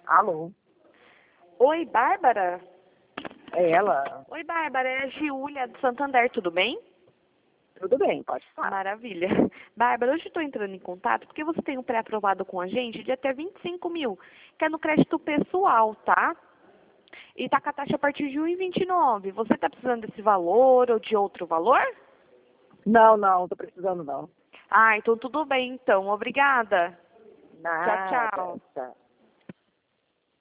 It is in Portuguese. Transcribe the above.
Alô, Oi, Bárbara? é ela? Oi, Bárbara, é a Giulia do Santander, tudo bem? Tudo bem, pode falar. Maravilha. Bárbara, hoje estou entrando em contato porque você tem um pré-aprovado com a gente de até 25 mil, que é no crédito pessoal, tá? E tá com a taxa a partir de 1,29. Você está precisando desse valor ou de outro valor? Não, tô precisando não. Ah, então tudo bem, então. Obrigada. Tchau, Nada, tchau. tá.